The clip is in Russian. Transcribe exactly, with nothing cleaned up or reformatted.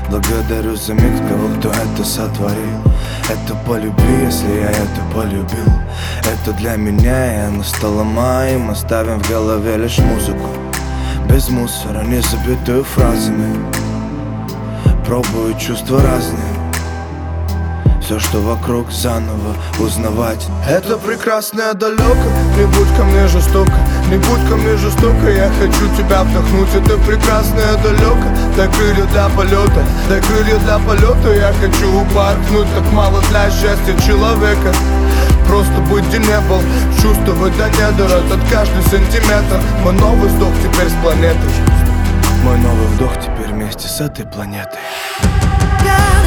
Благодарю за миг того, кто это сотворил. Это по любви, если я это полюбил. Это для меня, и оно стало моим. Оставим в голове лишь музыку, без мусора, не забитую фразами. Пробую чувства разные, все, что вокруг, заново узнавать. Это прекрасное далеко, не будь ко мне жестоко, не будь ко мне жестоко. Я хочу тебя вдохнуть, это прекрасное далеко. Дай крылья для полета, дай крылья для полета. Я хочу упорхнуть, так мало для счастья человека. Просто быть где не был, чувствовать до недр. Этот каждый сантиметр. Мой новый вздох теперь с планетой. Мой новый вдох теперь вместе с этой планетой.